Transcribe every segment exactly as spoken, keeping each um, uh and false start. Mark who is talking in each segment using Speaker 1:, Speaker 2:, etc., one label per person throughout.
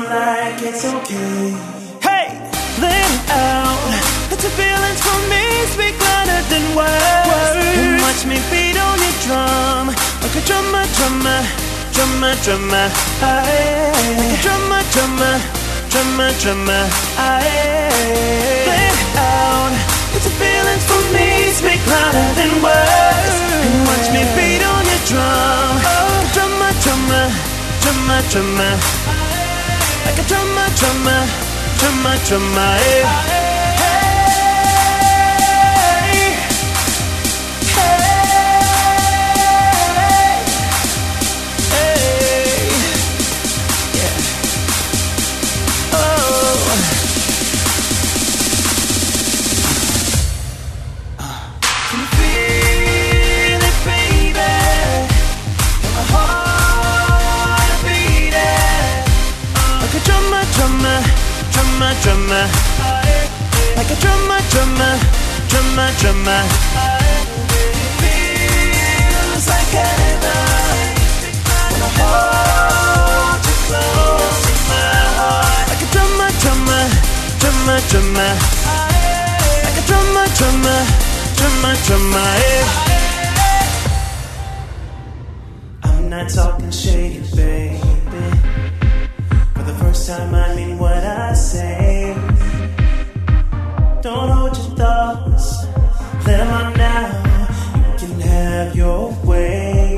Speaker 1: like it's okay. Hey, let it out. Let your feelings for me speak louder than words. And watch me beat on your drum like a drummer, drummer, drummer, drummer. Aye. Like a drummer, drummer, drummer, drummer. Aye. Let it out. Let your feelings for me speak louder than words. And watch me beat on your drum. Oh, drummer, drummer, drummer, drummer. Like a drummer, drummer, drummer, drummer. Hey. Drummer, drummer, like a drummer, drummer, drummer, drummer. Feels like heaven when I hold you close in my heart. Like a drummer, drummer, drummer, drummer. Like a drummer, drummer, drummer, drummer. I'm not talking shady, baby. For the first time I mean what I say. Don't hold your thoughts, let them out now. You can have your way.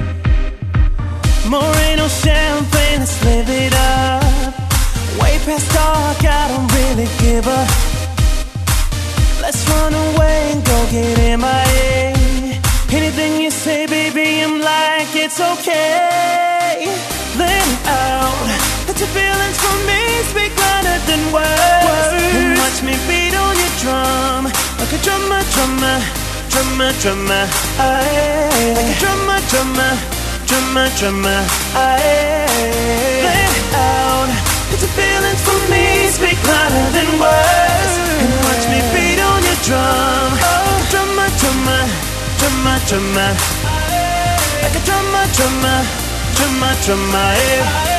Speaker 1: More ain't no champagne, let's live it up. Way past dark, I don't really give a. Let's run away and go get M I A. Anything you say, baby, I'm like, it's okay. Let it out. Let your feelings for me speak louder than words. And watch me beat on your drum like a drummer, drummer, drummer, drummer. Aye. Like a drummer, drummer, drummer, drummer. Aye. Let it out. Let your feelings for me speak louder than words. And watch me beat on your drum. Oh, drummer, drummer, drummer, drummer. Like a drummer, drummer, drummer, drummer. Aye.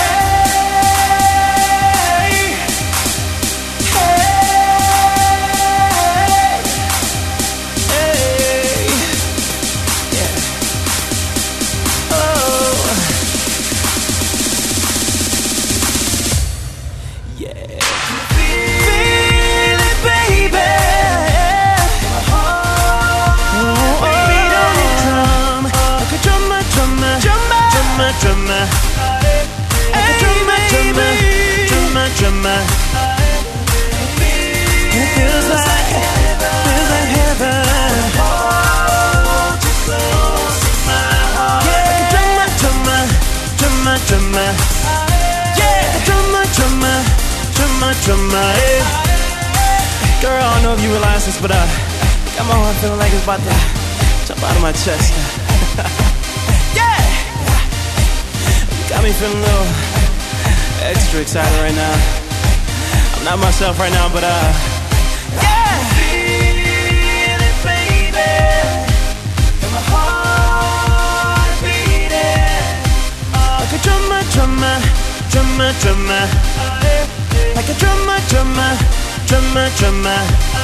Speaker 1: Drummer, like a drummer, drummer, drummer, drummer. It feels like, feels like heaven. Hold you close in my heart. Yeah, like a drummer, drummer, drummer, drummer. Yeah, like a drummer, drummer, drummer, drummer. Girl, I don't know if you realize this, but uh, got my heart feeling like it's about to jump out of my chest. Yeah. Got me feeling a little extra excited right now. I'm not myself right now, but uh, yeah. Feel it, baby. Got my heart beating like a drummer, drummer, drummer, drummer. Like a drummer, drummer, drummer, drummer.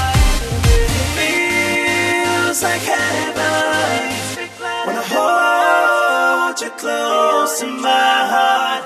Speaker 1: Feels like heaven when I hold you close in my heart.